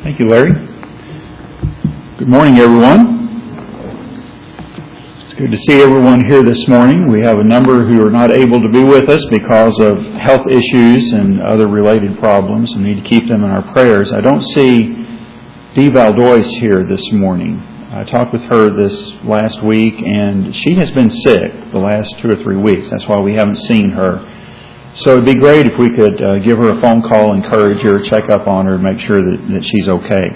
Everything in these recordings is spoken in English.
Thank you, Larry. Good morning, everyone. It's good to see everyone here this morning. We have a number who are not able to be with us because of health issues and other related problems. We need to keep them in our prayers. I don't see Dee Valdois here this morning. I talked with her this last week, and she has been sick the last 2 or 3 weeks. That's why we haven't seen her. So it'd be great if we could give her a phone call, encourage her, check up on her, make sure that she's okay.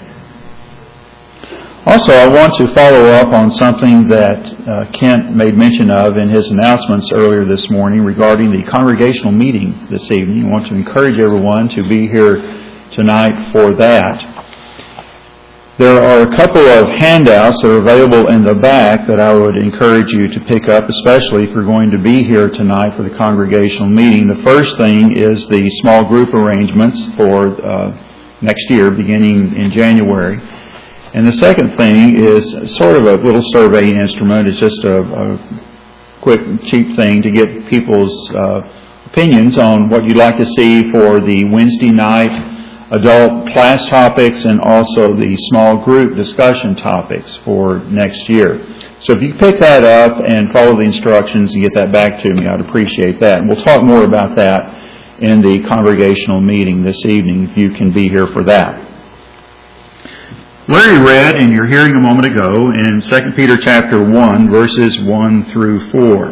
Also, I want to follow up on something that Kent made mention of in his announcements earlier this morning regarding the congregational meeting this evening. I want to encourage everyone to be here tonight for that. There are a couple of handouts that are available in the back that I would encourage you to pick up, especially if you're going to be here tonight for the congregational meeting. The first thing is the small group arrangements for next year, beginning in January. And the second thing is sort of a little survey instrument. It's just a quick, cheap thing to get people's opinions on what you'd like to see for the Wednesday night adult class topics and also the small group discussion topics for next year. So if you pick that up and follow the instructions and get that back to me, I'd appreciate that. And we'll talk more about that in the congregational meeting this evening if you can be here for that. Larry read in your hearing a moment ago in 2 Peter chapter 1, verses 1 through 4.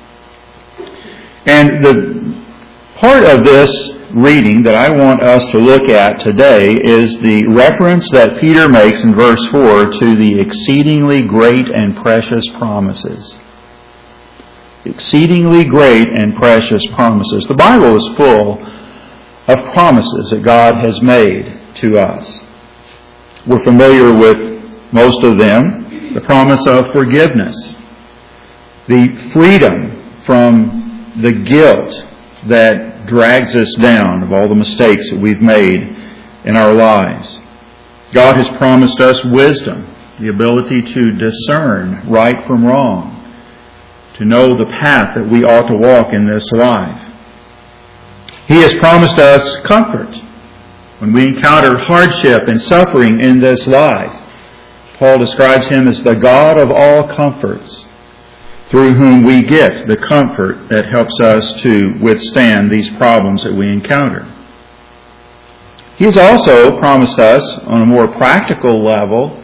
And the part of this reading that I want us to look at today is the reference that Peter makes in verse 4 to the exceedingly great and precious promises. Exceedingly great and precious promises. The Bible is full of promises that God has made to us. We're familiar with most of them. The promise of forgiveness. The freedom from the guilt that drags us down of all the mistakes that we've made in our lives. God has promised us wisdom, the ability to discern right from wrong, to know the path that we ought to walk in this life. He has promised us comfort when we encounter hardship and suffering in this life. Paul describes Him as the God of all comforts, through whom we get the comfort that helps us to withstand these problems that we encounter. He has also promised us, on a more practical level,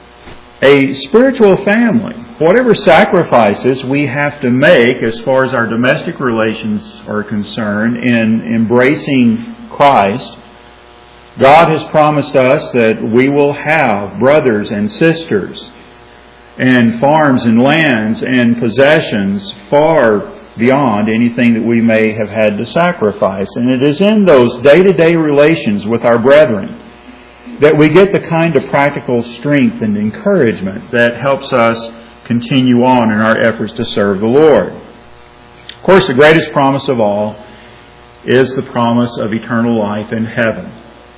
a spiritual family. Whatever sacrifices we have to make as far as our domestic relations are concerned in embracing Christ, God has promised us that we will have brothers and sisters and farms and lands and possessions far beyond anything that we may have had to sacrifice. And it is in those day-to-day relations with our brethren that we get the kind of practical strength and encouragement that helps us continue on in our efforts to serve the Lord. Of course, the greatest promise of all is the promise of eternal life in heaven.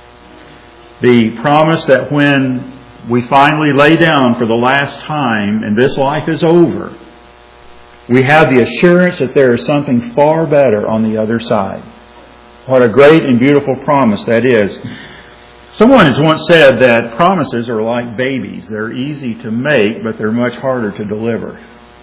The promise that when we finally lay down for the last time and this life is over, we have the assurance that there is something far better on the other side. What a great and beautiful promise that is. Someone has once said that promises are like babies. They're easy to make, but they're much harder to deliver.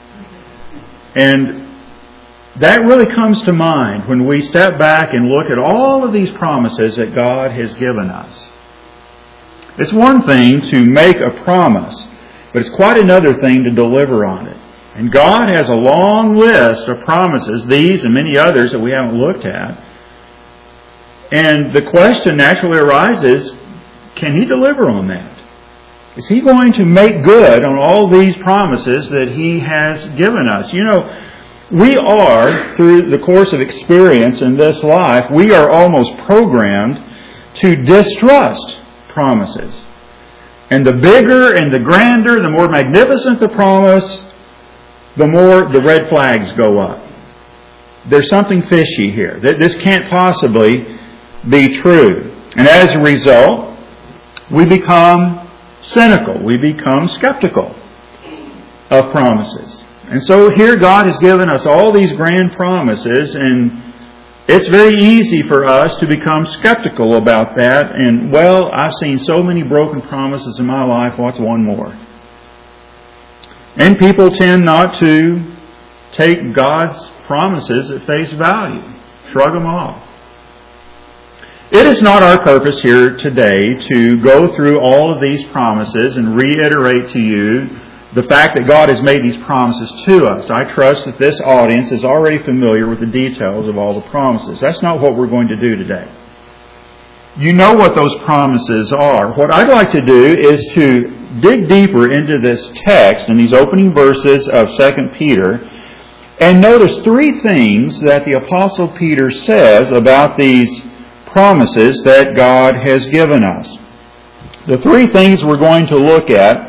And that really comes to mind when we step back and look at all of these promises that God has given us. It's one thing to make a promise, but it's quite another thing to deliver on it. And God has a long list of promises, these and many others that we haven't looked at. And the question naturally arises, can He deliver on that? Is He going to make good on all these promises that He has given us? You know, we are, through the course of experience in this life, we are almost programmed to distrust promises. And the bigger and the grander, the more magnificent the promise, the more the red flags go up. There's something fishy here. This can't possibly be true. And as a result, we become cynical. We become skeptical of promises. And so here God has given us all these grand promises, and It's very easy for us to become skeptical about that. And, well, I've seen so many broken promises in my life. What's one more? And people tend not to take God's promises at face value. Shrug them off. It is not our purpose here today to go through all of these promises and reiterate to you the fact that God has made these promises to us. I trust that this audience is already familiar with the details of all the promises. That's not what we're going to do today. You know what those promises are. What I'd like to do is to dig deeper into this text in these opening verses of 2 Peter and notice three things that the Apostle Peter says about these promises that God has given us. The three things we're going to look at,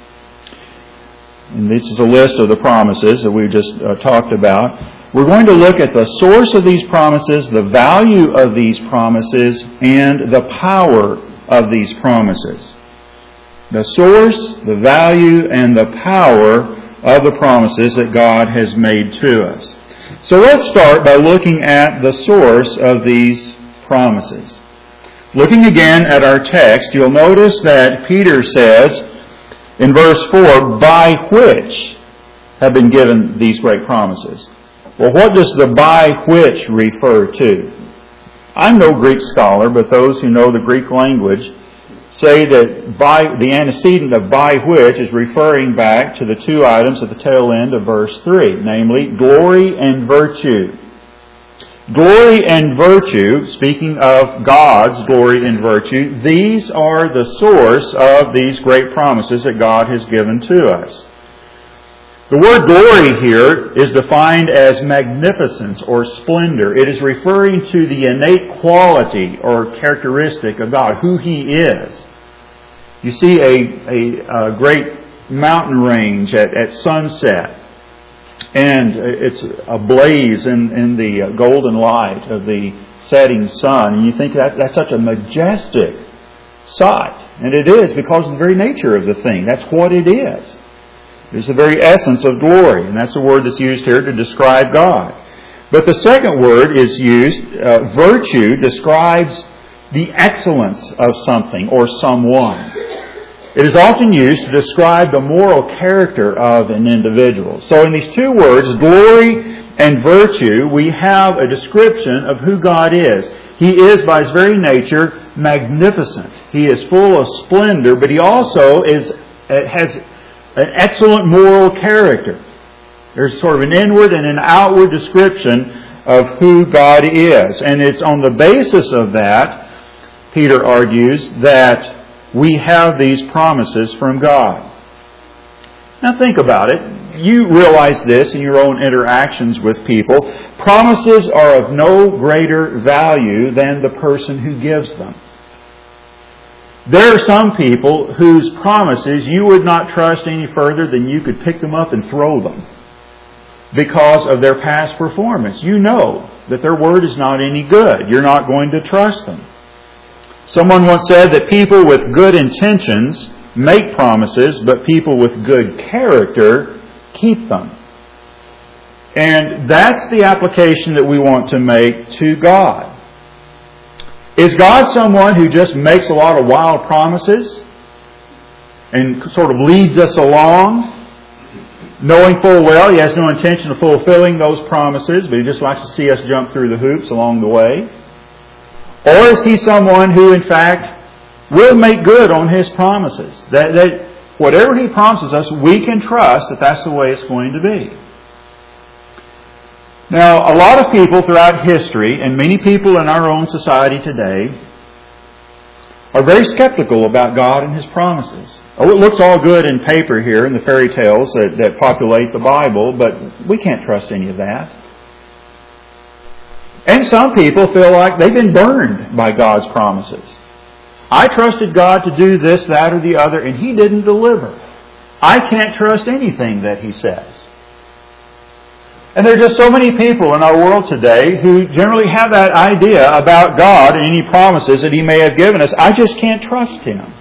and this is a list of the promises that we just talked about. We're going to look at the source of these promises, the value of these promises, and the power of these promises. The source, the value, and the power of the promises that God has made to us. So let's start by looking at the source of these promises. Looking again at our text, you'll notice that Peter says in verse 4, by which have been given these great promises. Well, what does the by which refer to? I'm no Greek scholar, but those who know the Greek language say that by the antecedent of by which is referring back to the two items at the tail end of verse 3, namely glory and virtue. Glory and virtue, speaking of God's glory and virtue, these are the source of these great promises that God has given to us. The word glory here is defined as magnificence or splendor. It is referring to the innate quality or characteristic of God, who He is. You see a great mountain range at sunset, and it's ablaze in the golden light of the setting sun. And you think that's such a majestic sight. And it is, because of the very nature of the thing. That's what it is. It's the very essence of glory. And that's the word that's used here to describe God. But the second word is used, virtue, describes the excellence of something or someone. It is often used to describe the moral character of an individual. So in these two words, glory and virtue, we have a description of who God is. He is, by His very nature, magnificent. He is full of splendor, but He also has an excellent moral character. There's sort of an inward and an outward description of who God is. And it's on the basis of that, Peter argues, that we have these promises from God. Now think about it. You realize this in your own interactions with people. Promises are of no greater value than the person who gives them. There are some people whose promises you would not trust any further than you could pick them up and throw them because of their past performance. You know that their word is not any good. You're not going to trust them. Someone once said that people with good intentions make promises, but people with good character keep them. And that's the application that we want to make to God. Is God someone who just makes a lot of wild promises and sort of leads us along, knowing full well He has no intention of fulfilling those promises, but He just likes to see us jump through the hoops along the way? Or is He someone who, in fact, will make good on His promises? That whatever He promises us, we can trust that that's the way it's going to be. Now, a lot of people throughout history, and many people in our own society today, are very skeptical about God and His promises. Oh, it looks all good in paper here in the fairy tales that populate the Bible, but we can't trust any of that. And some people feel like they've been burned by God's promises. I trusted God to do this, that, or the other, and He didn't deliver. I can't trust anything that He says. And there are just so many people in our world today who generally have that idea about God and any promises that He may have given us. I just can't trust Him.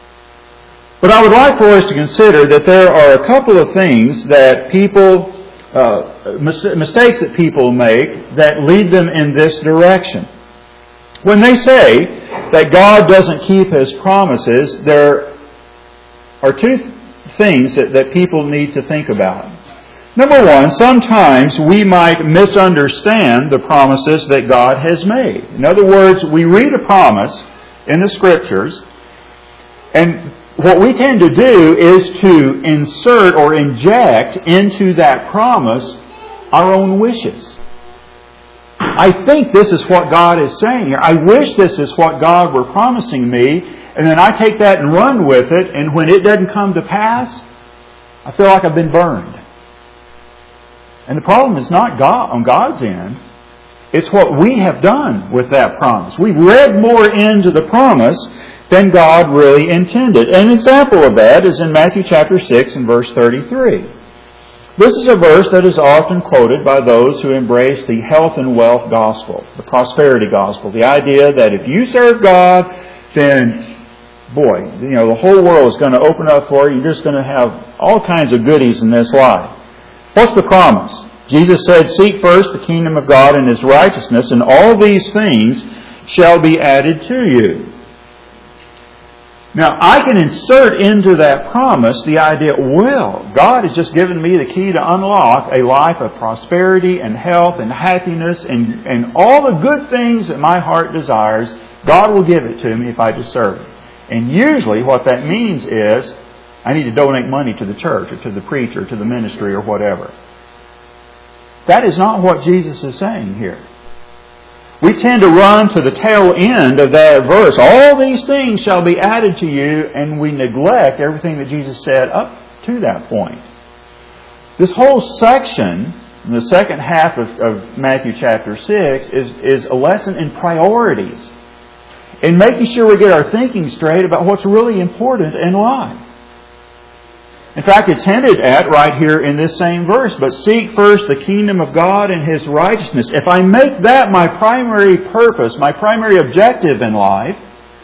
But I would like for us to consider that there are a couple of things that people mistakes that people make that lead them in this direction. When they say that God doesn't keep His promises, there are two things that people need to think about. Number one, sometimes we might misunderstand the promises that God has made. In other words, we read a promise in the Scriptures, and what we tend to do is to insert or inject into that promise our own wishes. I think this is what God is saying here. I wish this is what God were promising me, and then I take that and run with it, and when it doesn't come to pass, I feel like I've been burned. And the problem is not God on God's end. It's what we have done with that promise. We've read more into the promise than God really intended. An example of that is in Matthew chapter 6 and verse 33. This is a verse that is often quoted by those who embrace the health and wealth gospel, the prosperity gospel. The idea that if you serve God, then, boy, the whole world is going to open up for you. You're just going to have all kinds of goodies in this life. What's the promise? Jesus said, "Seek first the kingdom of God and His righteousness, and all these things shall be added to you." Now, I can insert into that promise the idea, well, God has just given me the key to unlock a life of prosperity and health and happiness and all the good things that my heart desires. God will give it to me if I just serve Him. And usually what that means is I need to donate money to the church or to the preacher, to the ministry or whatever. That is not what Jesus is saying here. We tend to run to the tail end of that verse. All these things shall be added to you, and we neglect everything that Jesus said up to that point. This whole section, in the second half of Matthew chapter 6, is a lesson in priorities. In making sure we get our thinking straight about what's really important in life. In fact, it's hinted at right here in this same verse. But seek first the kingdom of God and His righteousness. If I make that my primary purpose, my primary objective in life,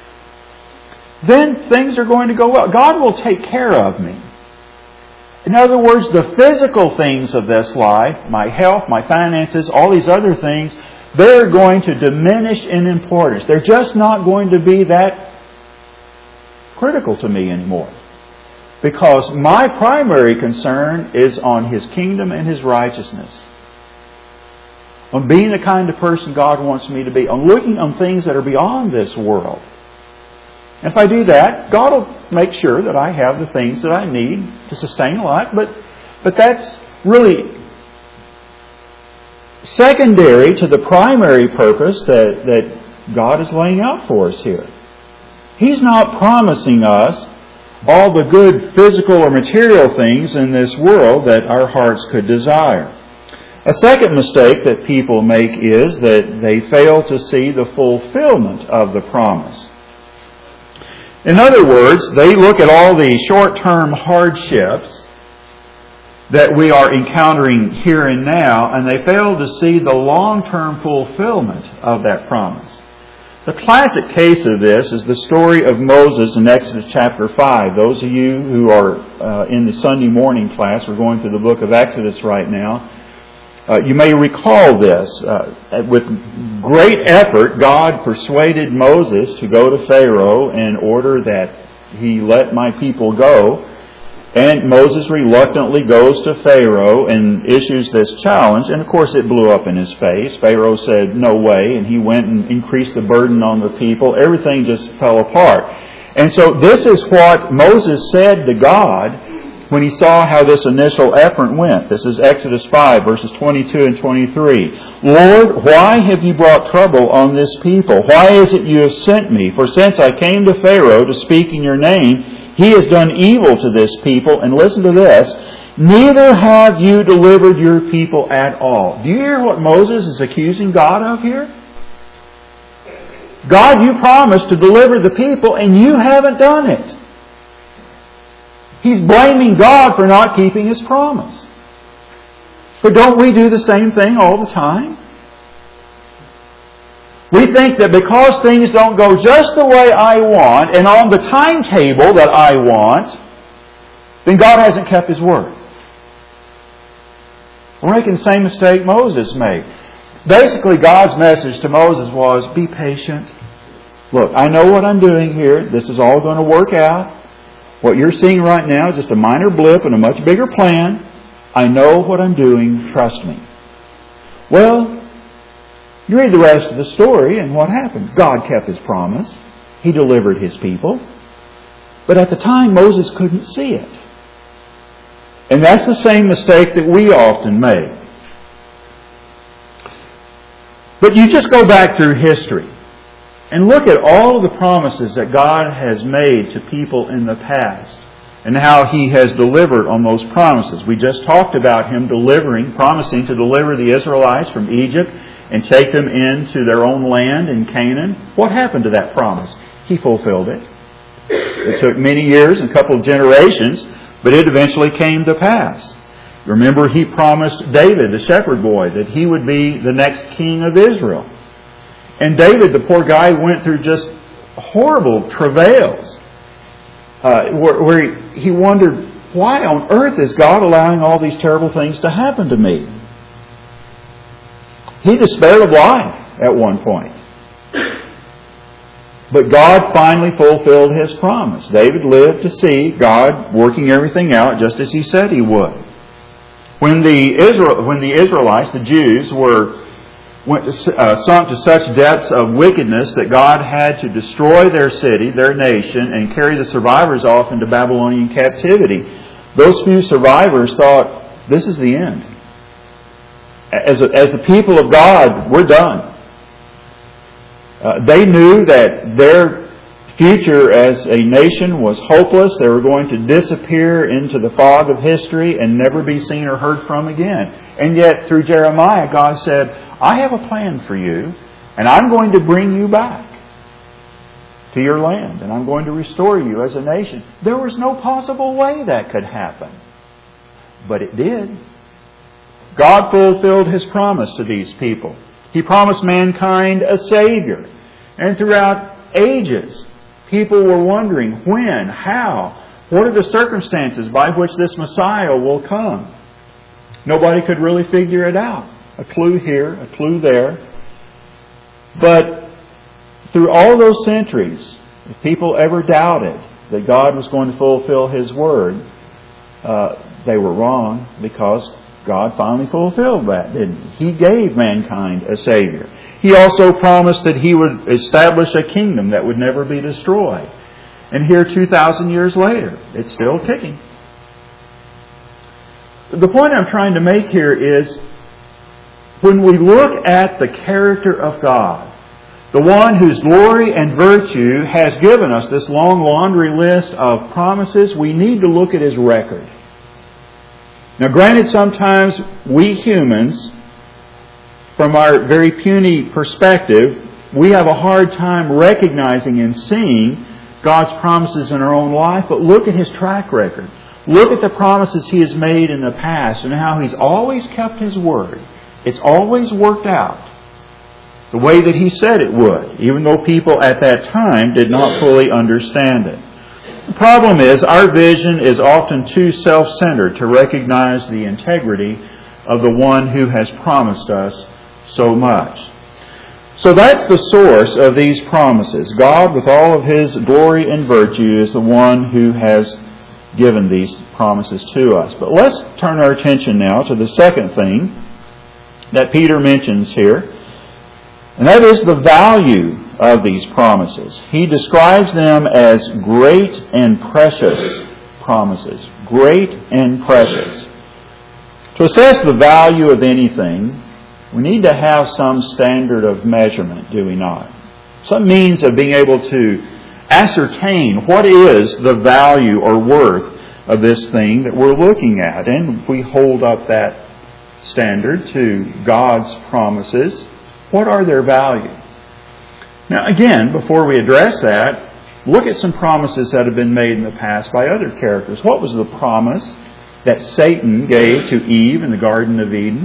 then things are going to go well. God will take care of me. In other words, the physical things of this life, my health, my finances, all these other things, they're going to diminish in importance. They're just not going to be that critical to me anymore. Because my primary concern is on His kingdom and His righteousness. On being the kind of person God wants me to be. On looking on things that are beyond this world. If I do that, God will make sure that I have the things that I need to sustain life. But that's really secondary to the primary purpose that God is laying out for us here. He's not promising us all the good physical or material things in this world that our hearts could desire. A second mistake that people make is that they fail to see the fulfillment of the promise. In other words, they look at all the short-term hardships that we are encountering here and now, and they fail to see the long-term fulfillment of that promise. The classic case of this is the story of Moses in Exodus chapter 5. Those of you who are in the Sunday morning class, we're going through the book of Exodus right now, you may recall this. With great effort, God persuaded Moses to go to Pharaoh in order that he let my people go. And Moses reluctantly goes to Pharaoh and issues this challenge. And of course it blew up in his face. Pharaoh said, "No way." And he went and increased the burden on the people. Everything just fell apart. And so this is what Moses said to God when he saw how this initial effort went. This is Exodus 5, verses 22 and 23. "Lord, why have you brought trouble on this people? Why is it you have sent me? For since I came to Pharaoh to speak in your name, he has done evil to this people." And listen to this. "Neither have you delivered your people at all." Do you hear what Moses is accusing God of here? God, you promised to deliver the people and you haven't done it. He's blaming God for not keeping His promise. But don't we do the same thing all the time? We think that because things don't go just the way I want and on the timetable that I want, then God hasn't kept His word. We're making the same mistake Moses made. Basically, God's message to Moses was, be patient. Look, I know what I'm doing here. This is all going to work out. What you're seeing right now is just a minor blip in a much bigger plan. I know what I'm doing. Trust me. Well, you read the rest of the story, and what happened? God kept His promise. He delivered His people. But at the time, Moses couldn't see it. And that's the same mistake that we often make. But you just go back through history and look at all of the promises that God has made to people in the past and how He has delivered on those promises. We just talked about Him promising to deliver the Israelites from Egypt and take them into their own land in Canaan. What happened to that promise? He fulfilled it. It took many years and a couple of generations, but it eventually came to pass. Remember, He promised David, the shepherd boy, that he would be the next king of Israel. And David, the poor guy, went through just horrible travails where he wondered, why on earth is God allowing all these terrible things to happen to me? He despaired of life at one point. But God finally fulfilled His promise. David lived to see God working everything out just as He said He would. When the Israelites, the Jews, sunk to such depths of wickedness that God had to destroy their city, their nation, and carry the survivors off into Babylonian captivity, those few survivors thought, this is the end. As the people of God, we're done. They knew that their future as a nation was hopeless. They were going to disappear into the fog of history and never be seen or heard from again. And yet, through Jeremiah, God said, I have a plan for you, and I'm going to bring you back to your land, and I'm going to restore you as a nation. There was no possible way that could happen. But it did. God fulfilled His promise to these people. He promised mankind a Savior. And throughout ages, people were wondering when, how, what are the circumstances by which this Messiah will come? Nobody could really figure it out. A clue here, a clue there. But through all those centuries, if people ever doubted that God was going to fulfill His Word, they were wrong, because God finally fulfilled that, didn't He? He gave mankind a Savior. He also promised that He would establish a kingdom that would never be destroyed. And here, 2,000 years later, it's still ticking. The point I'm trying to make here is, when we look at the character of God, the one whose glory and virtue has given us this long laundry list of promises, we need to look at His record. Now, granted, sometimes we humans, from our very puny perspective, we have a hard time recognizing and seeing God's promises in our own life, but look at His track record. Look at the promises He has made in the past and how He's always kept His word. It's always worked out the way that He said it would, even though people at that time did not fully understand it. The problem is, our vision is often too self-centered to recognize the integrity of the one who has promised us so much. So that's the source of these promises. God, with all of His glory and virtue, is the one who has given these promises to us. But let's turn our attention now to the second thing that Peter mentions here, and that is the value of these promises. He describes them as great and precious promises. Great and precious. To assess the value of anything, we need to have some standard of measurement, do we not? Some means of being able to ascertain what is the value or worth of this thing that we're looking at. And we hold up that standard to God's promises. What are their value? Now, again, before we address that, look at some promises that have been made in the past by other characters. What was the promise that Satan gave to Eve in the Garden of Eden?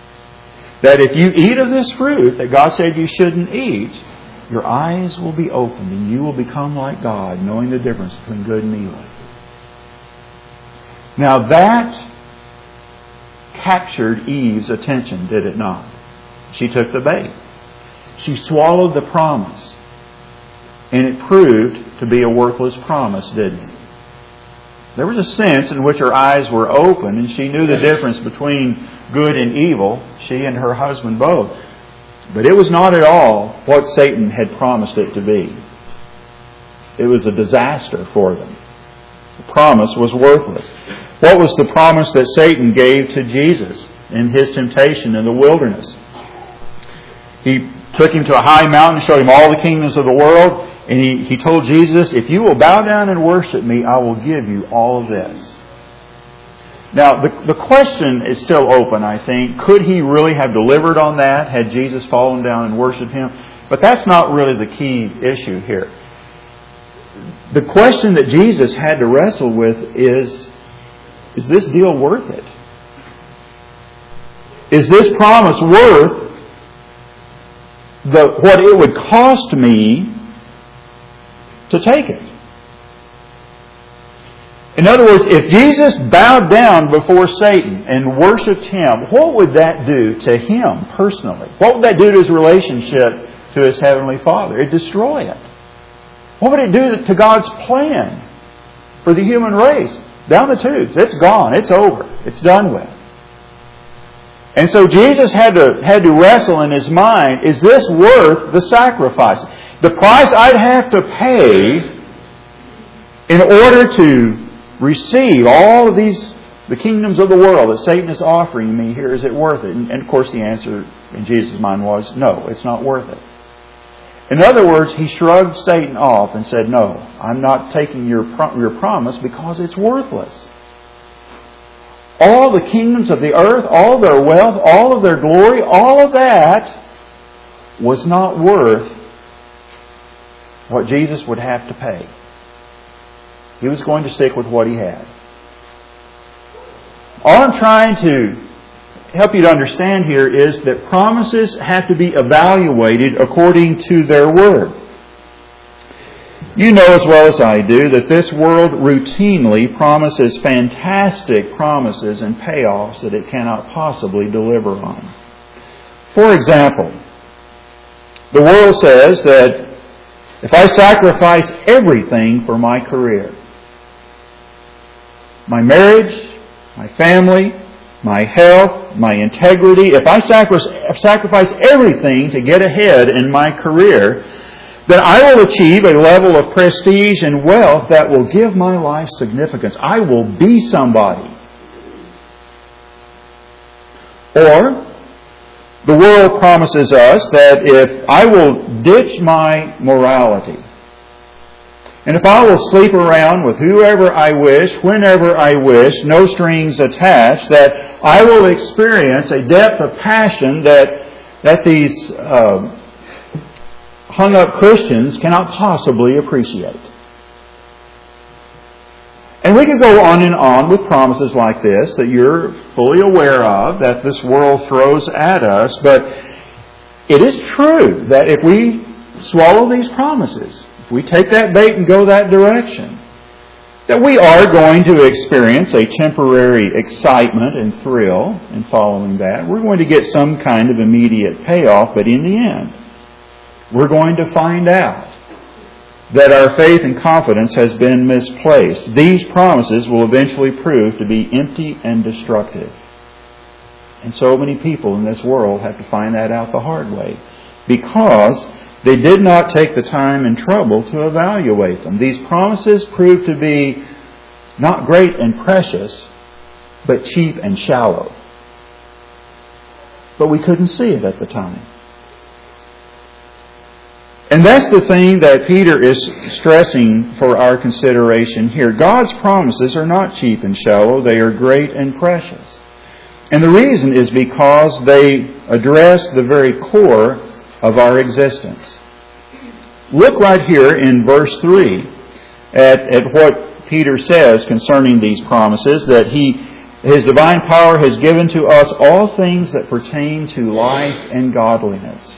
That if you eat of this fruit that God said you shouldn't eat, your eyes will be opened and you will become like God, knowing the difference between good and evil. Now that captured Eve's attention, did it not? She took the bait. She swallowed the promise. And it proved to be a worthless promise, didn't it? There was a sense in which her eyes were open and she knew the difference between good and evil, she and her husband both. But it was not at all what Satan had promised it to be. It was a disaster for them. The promise was worthless. What was the promise that Satan gave to Jesus in His temptation in the wilderness? He took Him to a high mountain, showed Him all the kingdoms of the world, and he told Jesus, if you will bow down and worship me, I will give you all of this. Now, the question is still open, I think. Could He really have delivered on that had Jesus fallen down and worshipped Him? But that's not really the key issue here. The question that Jesus had to wrestle with is this deal worth it? Is this promise worth what it would cost me to take it? In other words, if Jesus bowed down before Satan and worshipped him, what would that do to him personally? What would that do to his relationship to his Heavenly Father? It'd destroy it. What would it do to God's plan for the human race? Down the tubes. It's gone. It's over. It's done with. And so Jesus had to wrestle in his mind, is this worth the sacrifice? The price I'd have to pay in order to receive all of the kingdoms of the world that Satan is offering me here, is it worth it? And of course the answer in Jesus' mind was, no, it's not worth it. In other words, he shrugged Satan off and said, no, I'm not taking your promise because it's worthless. All the kingdoms of the earth, all their wealth, all of their glory, all of that was not worth what Jesus would have to pay. He was going to stick with what he had. All I'm trying to help you to understand here is that promises have to be evaluated according to their worth. You know as well as I do that this world routinely promises fantastic promises and payoffs that it cannot possibly deliver on. For example, the world says that if I sacrifice everything for my career, my marriage, my family, my health, my integrity, if I sacrifice everything to get ahead in my career, then I will achieve a level of prestige and wealth that will give my life significance. I will be somebody. Or, the world promises us that if I will ditch my morality, and if I will sleep around with whoever I wish, whenever I wish, no strings attached, that I will experience a depth of passion that these hung-up Christians cannot possibly appreciate. And we could go on and on with promises like this that you're fully aware of, that this world throws at us. But it is true that if we swallow these promises, if we take that bait and go that direction, that we are going to experience a temporary excitement and thrill in following that. We're going to get some kind of immediate payoff, but in the end, we're going to find out that our faith and confidence has been misplaced. These promises will eventually prove to be empty and destructive. And so many people in this world have to find that out the hard way because they did not take the time and trouble to evaluate them. These promises proved to be not great and precious, but cheap and shallow. But we couldn't see it at the time. And that's the thing that Peter is stressing for our consideration here. God's promises are not cheap and shallow. They are great and precious. And the reason is because they address the very core of our existence. Look right here in verse 3 at what Peter says concerning these promises, that His divine power has given to us all things that pertain to life and godliness.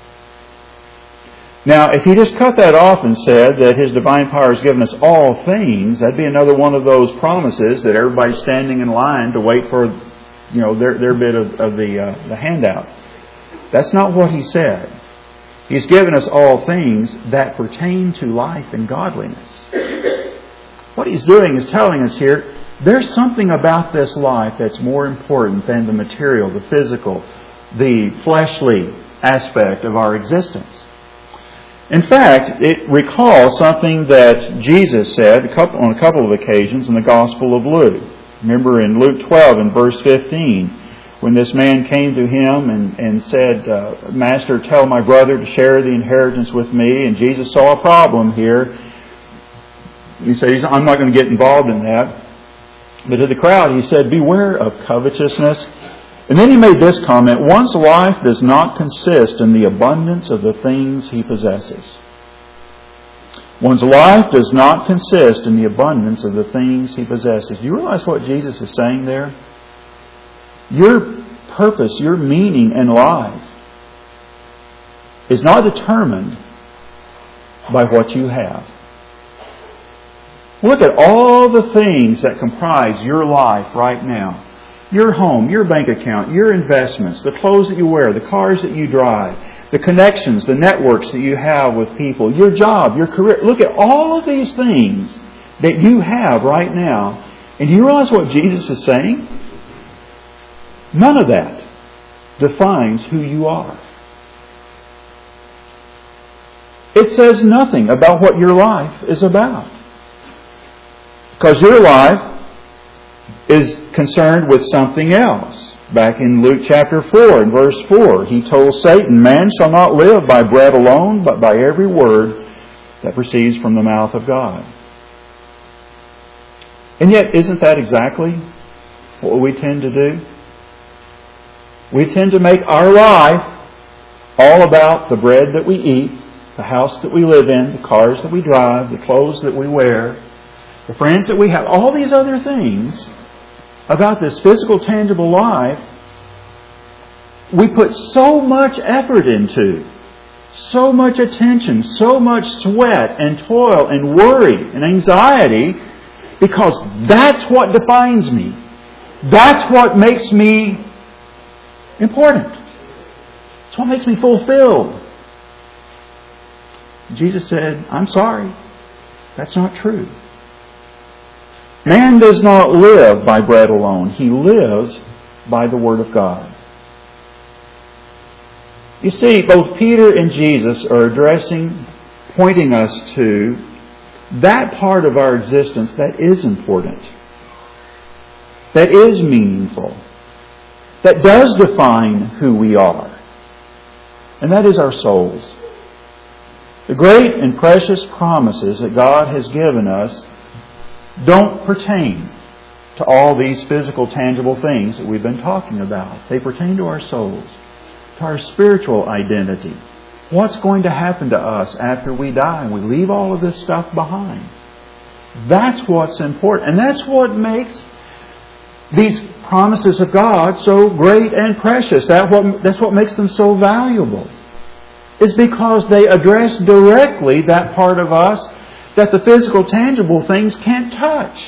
Now, if he just cut that off and said that His divine power has given us all things, that'd be another one of those promises that everybody's standing in line to wait for their bit of the handouts. That's not what He said. He's given us all things that pertain to life and godliness. What He's doing is telling us here, there's something about this life that's more important than the material, the physical, the fleshly aspect of our existence. In fact, it recalls something that Jesus said on a couple of occasions in the Gospel of Luke. Remember in Luke 12 and verse 15, when this man came to Him and said, Master, tell my brother to share the inheritance with me. And Jesus saw a problem here. He said, I'm not going to get involved in that. But to the crowd, He said, beware of covetousness. And then He made this comment, one's life does not consist in the abundance of the things he possesses. One's life does not consist in the abundance of the things he possesses. Do you realize what Jesus is saying there? Your purpose, your meaning in life is not determined by what you have. Look at all the things that comprise your life right now. Your home, your bank account, your investments, the clothes that you wear, the cars that you drive, the connections, the networks that you have with people, your job, your career. Look at all of these things that you have right now. And do you realize what Jesus is saying? None of that defines who you are. It says nothing about what your life is about. Because your life is concerned with something else. Back in Luke chapter 4 and verse 4, He told Satan, man shall not live by bread alone, but by every word that proceeds from the mouth of God. And yet, isn't that exactly what we tend to do? We tend to make our life all about the bread that we eat, the house that we live in, the cars that we drive, the clothes that we wear, the friends that we have, all these other things about this physical, tangible life we put so much effort into, so much attention, so much sweat and toil and worry and anxiety, because that's what defines me. That's what makes me important. It's what makes me fulfilled. Jesus said, I'm sorry. That's not true. Man does not live by bread alone. He lives by the Word of God. You see, both Peter and Jesus are pointing us to that part of our existence that is important, that is meaningful, that does define who we are. And that is our souls. The great and precious promises that God has given us don't pertain to all these physical, tangible things that we've been talking about. They pertain to our souls, to our spiritual identity. What's going to happen to us after we die and we leave all of this stuff behind? That's what's important. And that's what makes these promises of God so great and precious. That's what makes them so valuable. Is because they address directly that part of us that the physical, tangible things can't touch.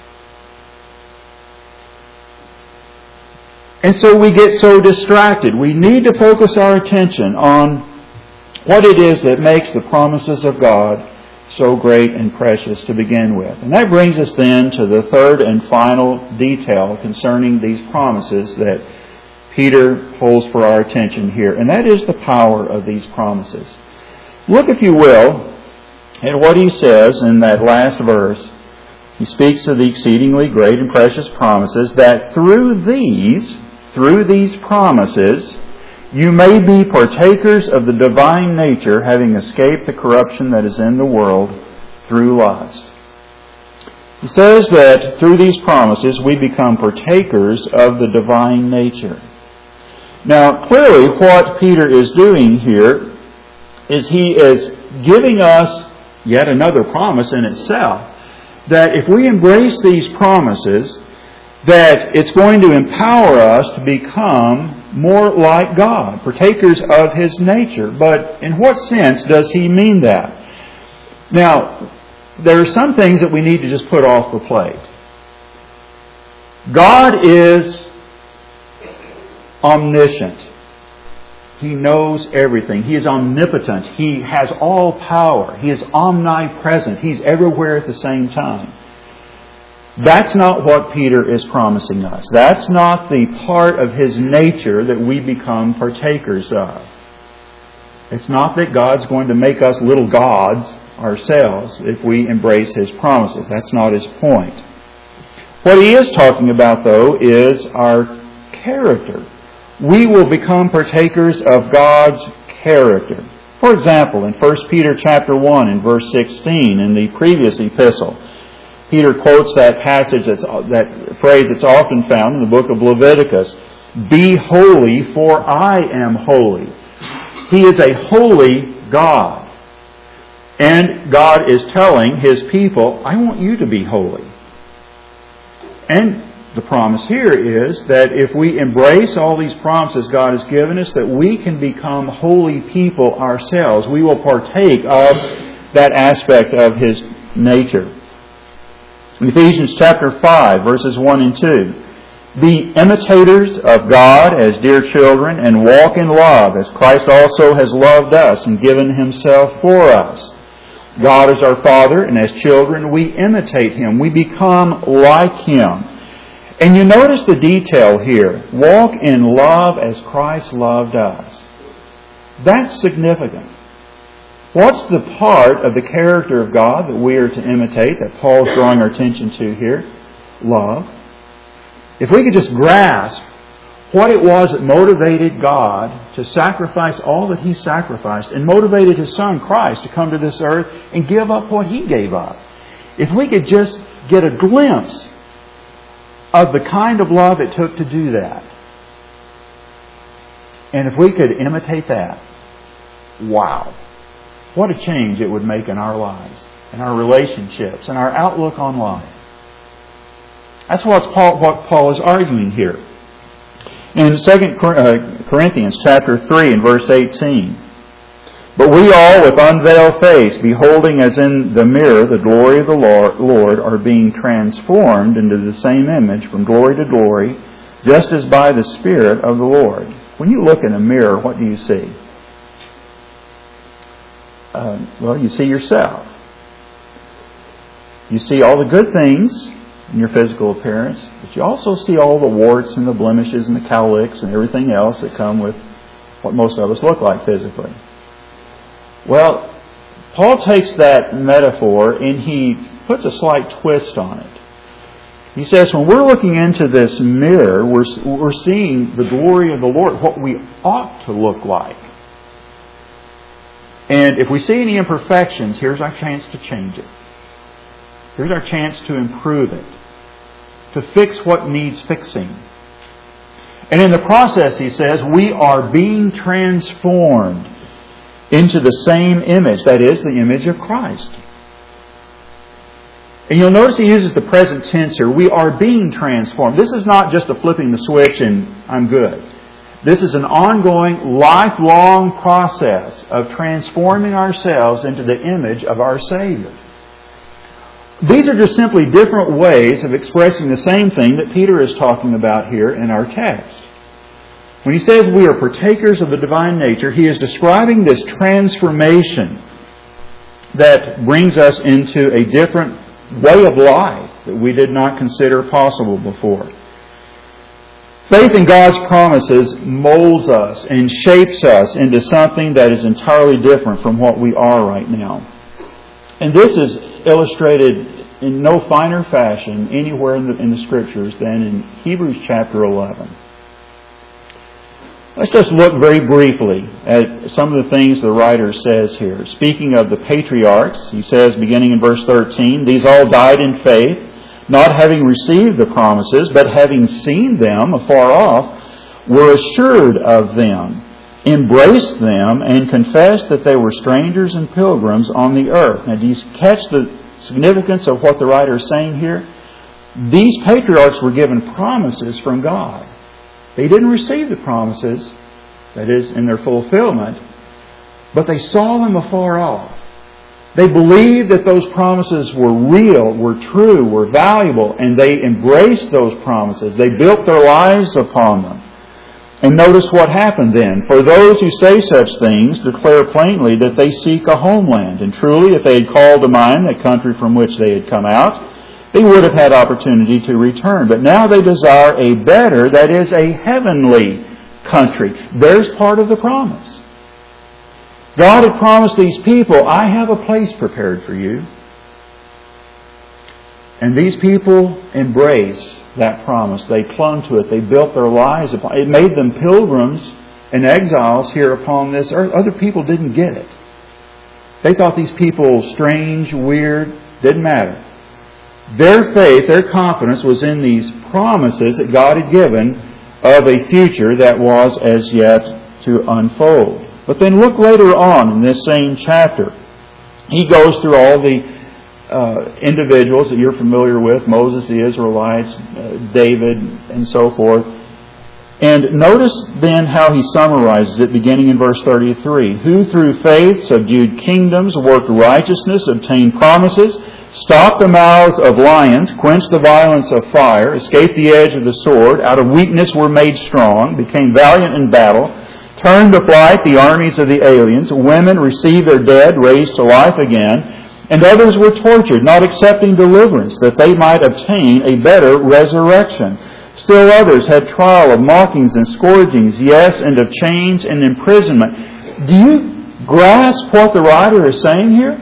And so we get so distracted. We need to focus our attention on what it is that makes the promises of God so great and precious to begin with. And that brings us then to the third and final detail concerning these promises that Peter holds for our attention here. And that is the power of these promises. Look, if you will, at what he says in that last verse. He speaks of the exceedingly great and precious promises that through these promises, you may be partakers of the divine nature, having escaped the corruption that is in the world through lust. He says that through these promises, we become partakers of the divine nature. Now, clearly what Peter is doing here is he is giving us yet another promise in itself, that if we embrace these promises, that it's going to empower us to become more like God, partakers of His nature. But in what sense does he mean that? Now, there are some things that we need to just put off the plate. God is omniscient. He knows everything. He is omnipotent. He has all power. He is omnipresent. He's everywhere at the same time. That's not what Peter is promising us. That's not the part of His nature that we become partakers of. It's not that God's going to make us little gods ourselves if we embrace His promises. That's not His point. What He is talking about, though, is our character. We will become partakers of God's character. For example, in 1 Peter chapter 1 and verse 16 in the previous epistle, Peter quotes that passage, that phrase that's often found in the book of Leviticus. Be holy, for I am holy. He is a holy God. And God is telling His people, I want you to be holy. And the promise here is that if we embrace all these promises God has given us, that we can become holy people ourselves. We will partake of that aspect of His nature. In Ephesians chapter 5, verses 1 and 2, be imitators of God as dear children and walk in love as Christ also has loved us and given Himself for us. God is our Father, and as children we imitate Him. We become like Him. And you notice the detail here. Walk in love as Christ loved us. That's significant. What's the part of the character of God that we are to imitate, that Paul's drawing our attention to here? Love. If we could just grasp what it was that motivated God to sacrifice all that He sacrificed and motivated His Son Christ to come to this earth and give up what He gave up. If we could just get a glimpse of the kind of love it took to do that, and if we could imitate that, wow, what a change it would make in our lives, in our relationships, and our outlook on life. That's what Paul is arguing here. In 2 Corinthians chapter 3 and verse 18, but we all with unveiled face, beholding as in the mirror the glory of the Lord, are being transformed into the same image from glory to glory, just as by the Spirit of the Lord. When you look in a mirror, what do you see? Well, you see yourself. You see all the good things in your physical appearance, but you also see all the warts and the blemishes and the cowlicks and everything else that come with what most of us look like physically. Well, Paul takes that metaphor and he puts a slight twist on it. He says when we're looking into this mirror, we're seeing the glory of the Lord, what we ought to look like. And if we see any imperfections, here's our chance to change it. Here's our chance to improve it, to fix what needs fixing. And in the process, he says, we are being transformed into the same image, that is, the image of Christ. And you'll notice he uses the present tense here. We are being transformed. This is not just a flipping the switch and I'm good. This is an ongoing, lifelong process of transforming ourselves into the image of our Savior. These are just simply different ways of expressing the same thing that Peter is talking about here in our text. When he says we are partakers of the divine nature, he is describing this transformation that brings us into a different way of life that we did not consider possible before. Faith in God's promises molds us and shapes us into something that is entirely different from what we are right now. And this is illustrated in no finer fashion anywhere in the Scriptures than in Hebrews chapter 11. Let's just look very briefly at some of the things the writer says here. Speaking of the patriarchs, he says, beginning in verse 13, these all died in faith, not having received the promises, but having seen them afar off, were assured of them, embraced them, and confessed that they were strangers and pilgrims on the earth. Now, do you catch the significance of what the writer is saying here? These patriarchs were given promises from God. They didn't receive the promises, that is, in their fulfillment, but they saw them afar off. They believed that those promises were real, were true, were valuable, and they embraced those promises. They built their lives upon them. And notice what happened then. For those who say such things declare plainly that they seek a homeland. And truly, if they had called to mind the country from which they had come out, they would have had opportunity to return. But now they desire a better, that is, a heavenly country. There's part of the promise. God had promised these people, I have a place prepared for you. And these people embraced that promise. They clung to it. They built their lives upon it. It made them pilgrims and exiles here upon this earth. Other people didn't get it. They thought these people strange, weird, didn't matter. Their faith, their confidence was in these promises that God had given of a future that was as yet to unfold. But then look later on in this same chapter. He goes through all the individuals that you're familiar with, Moses, the Israelites, David, and so forth. And notice then how he summarizes it beginning in verse 33. Who through faith subdued kingdoms, worked righteousness, obtained promises, stopped the mouths of lions, quenched the violence of fire, escaped the edge of the sword, out of weakness were made strong, became valiant in battle, turned to flight the armies of the aliens, women received their dead, raised to life again, and others were tortured, not accepting deliverance, that they might obtain a better resurrection. Still others had trial of mockings and scourgings, yes, and of chains and imprisonment. Do you grasp what the writer is saying here?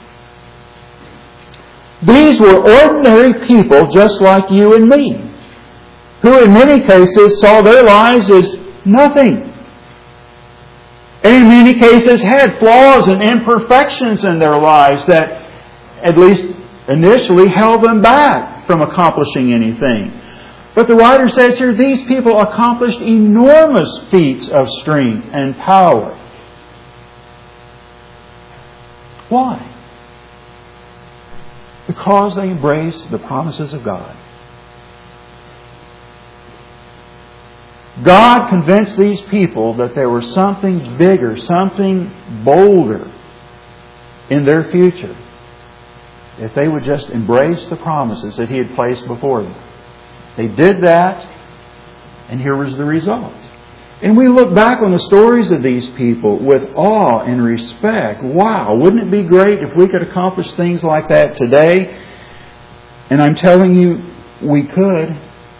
These were ordinary people just like you and me, who in many cases saw their lives as nothing. And in many cases had flaws and imperfections in their lives that, at least initially, held them back from accomplishing anything. But the writer says here, these people accomplished enormous feats of strength and power. Why? Because they embraced the promises of God. God convinced these people that there was something bigger, something bolder in their future if they would just embrace the promises that He had placed before them. They did that, and here was the result. And we look back on the stories of these people with awe and respect. Wow, wouldn't it be great if we could accomplish things like that today? And I'm telling you, we could.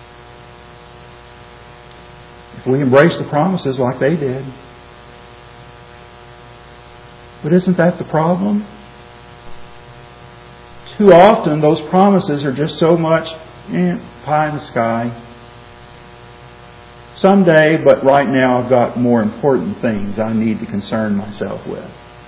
If we embrace the promises like they did. But isn't that the problem? Too often those promises are just so much pie in the sky. Someday, but right now I've got more important things I need to concern myself with.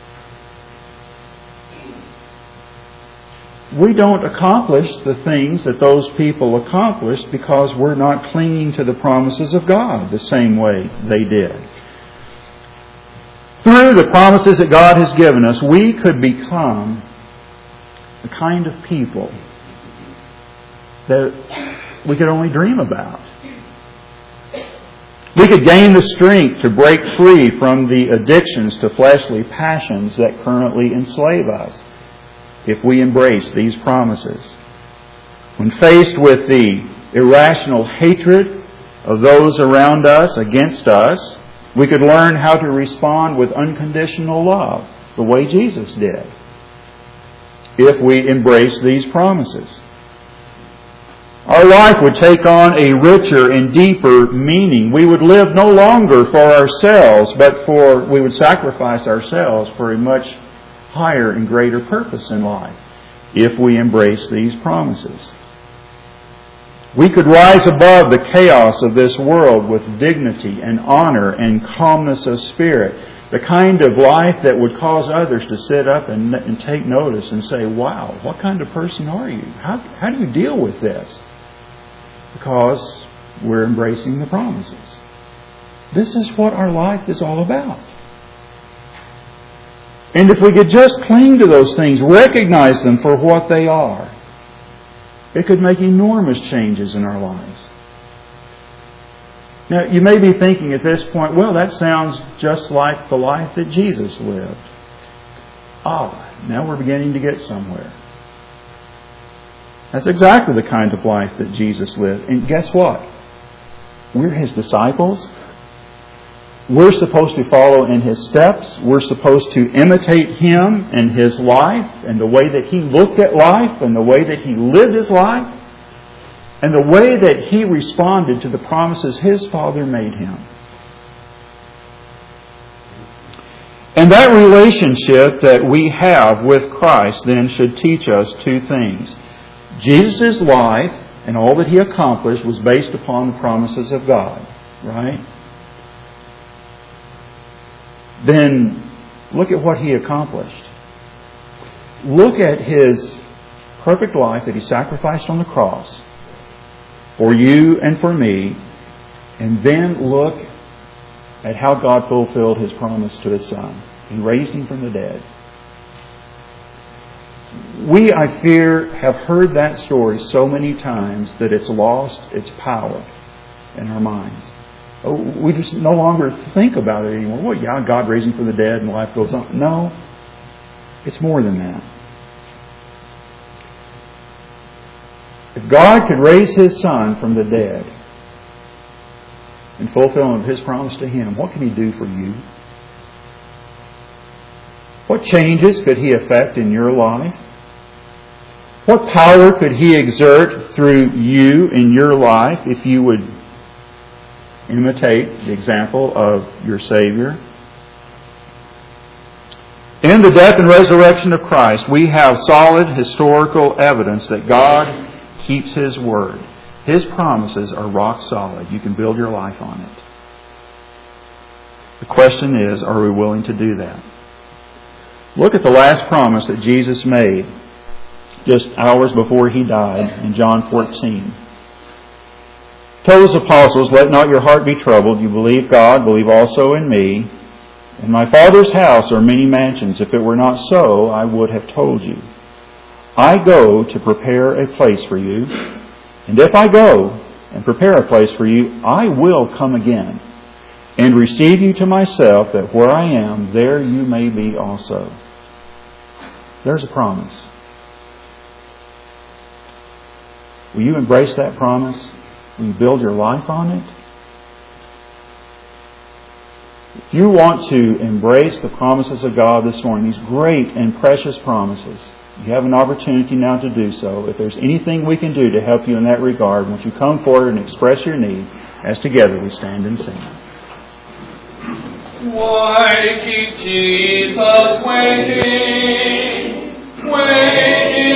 We don't accomplish the things that those people accomplished because we're not clinging to the promises of God the same way they did. Through the promises that God has given us, we could become the kind of people that we could only dream about. We could gain the strength to break free from the addictions to fleshly passions that currently enslave us if we embrace these promises. When faced with the irrational hatred of those around us against us, we could learn how to respond with unconditional love, the way Jesus did, if we embrace these promises. Our life would take on a richer and deeper meaning. We would live no longer for ourselves, but we would sacrifice ourselves for a much higher and greater purpose in life if we embrace these promises. We could rise above the chaos of this world with dignity and honor and calmness of spirit, the kind of life that would cause others to sit up and take notice and say, wow, what kind of person are you? How do you deal with this? Because we're embracing the promises. This is what our life is all about. And if we could just cling to those things, recognize them for what they are, it could make enormous changes in our lives. Now, you may be thinking at this point, well, that sounds just like the life that Jesus lived. Now we're beginning to get somewhere. That's exactly the kind of life that Jesus lived. And guess what? We're His disciples. We're supposed to follow in His steps. We're supposed to imitate Him and His life and the way that He looked at life and the way that He lived His life and the way that He responded to the promises His Father made Him. And that relationship that we have with Christ then should teach us two things. Jesus' life and all that He accomplished was based upon the promises of God, right? Then look at what He accomplished. Look at His perfect life that He sacrificed on the cross for you and for me, and then look at how God fulfilled His promise to His Son. He raised Him from the dead. We, I fear, have heard that story so many times that it's lost its power in our minds. We just no longer think about it anymore. Well, yeah, God raised Him from the dead and life goes on. No, it's more than that. If God could raise His Son from the dead in fulfillment of His promise to Him, what can He do for you? What changes could He effect in your life? What power could He exert through you in your life if you would imitate the example of your Savior? In the death and resurrection of Christ, we have solid historical evidence that God keeps His word. His promises are rock solid. You can build your life on it. The question is, are we willing to do that? Look at the last promise that Jesus made just hours before He died in John 14. Told His apostles, "Let not your heart be troubled. You believe God, believe also in me. In my Father's house are many mansions. If it were not so, I would have told you. I go to prepare a place for you. And if I go and prepare a place for you, I will come again and receive you to myself, that where I am, there you may be also." There's a promise. Will you embrace that promise? Will you build your life on it? If you want to embrace the promises of God this morning, these great and precious promises, you have an opportunity now to do so. If there's anything we can do to help you in that regard, won't you come forward and express your need as together we stand and sing. Why keep Jesus waiting, waiting?